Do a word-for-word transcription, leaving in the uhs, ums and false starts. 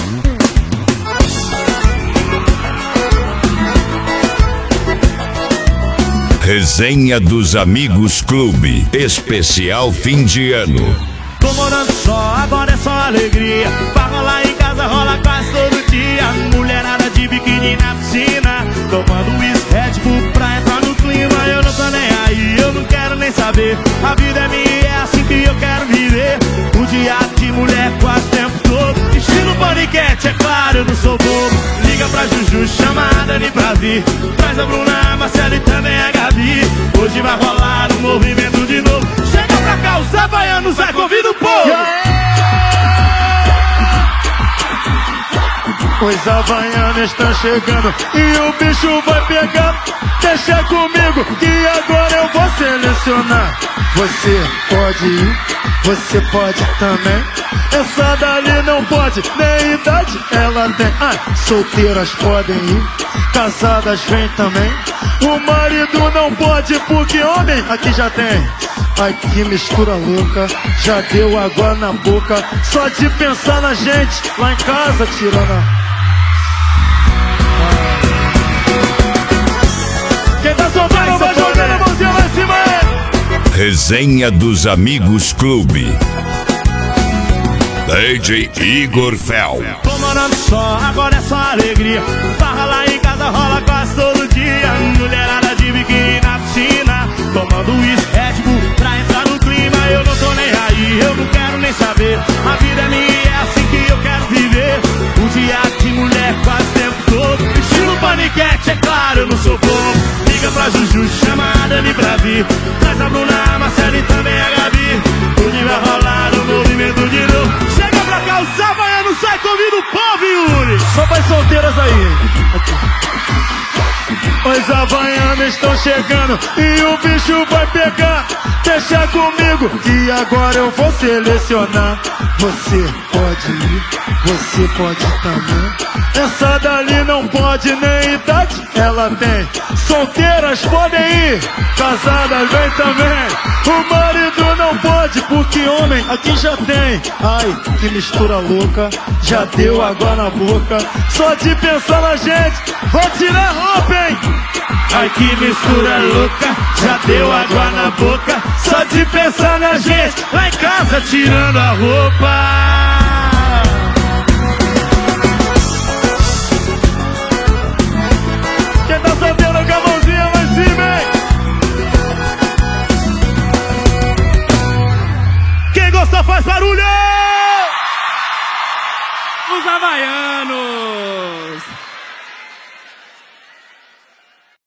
Resenha dos Amigos Clube, especial fim de ano. Tô morando só, agora é só alegria. Pra rolar em casa, rola quase todo dia. Mulherada de biquíni na piscina, tomando whisky, Red Bull pra entrar no clima. Eu não tô nem aí, eu não quero nem saber. A vida é minha, é assim que eu quero viver. O dia de mulher quase o tempo todo. Estilo paniquete, é claro, eu não sou bobo. Liga pra Juju, chama a Dani pra vir. Traz a Bruna, a Marcela e também a Gabi. Hoje vai rolar um movimento de novo. Chega pra cá, os havaianos, vai, convida o povo. Os havaianos estão chegando e o bicho vai pegar. Deixa comigo que agora eu vou selecionar. Você pode ir, você pode também. Essa dali não pode, nem idade ela tem. Ah, solteiras podem ir, casadas vem também. O marido não pode porque homem aqui já tem. Ai que mistura louca, já deu água na boca. Só de pensar na gente, lá em casa tirando a... Quem tá soltando vai jogando a mãozinha lá em cima. Resenha dos Amigos Clube. D J Igor Fel. Tô morando só, agora é só alegria. Farra lá em casa, rola quase todo dia. Mulherada de biquíni na piscina, tomando whisky, Red Bull pra entrar no clima. Eu não tô nem aí, eu não quero nem saber. A vida é minha, é assim que eu quero viver. O dia de mulher quase o tempo todo. Estilo paniquete, é claro, eu não sou bobo. Liga pra Juju, chama a Dani pra vir. Traz a Bruna, a Marcela e também a Gabi. Hoje vai rolar um movimento de novo. Chega pra cá, os havaianos, sai, convida o povo, Yuri. Só para solteiras aí. Os havaianos estão chegando e o bicho vai pegar. Deixa comigo que agora eu vou selecionar. Você pode ir, você pode também. Essa dali não pode, nem idade ela tem. Solteiras podem ir, casadas vem também. O marido não pode porque homem aqui já tem. Ai, que mistura louca, já deu água na boca. Só de pensar na gente, vou tirar a roupa, hein. Ai, que mistura louca, já deu água na boca. Só de pensar na gente, lá em casa tirando a roupa. Quem tá solteiro com a mãozinha lá em cima, hein? Quem gostou faz barulho! Os havaianos!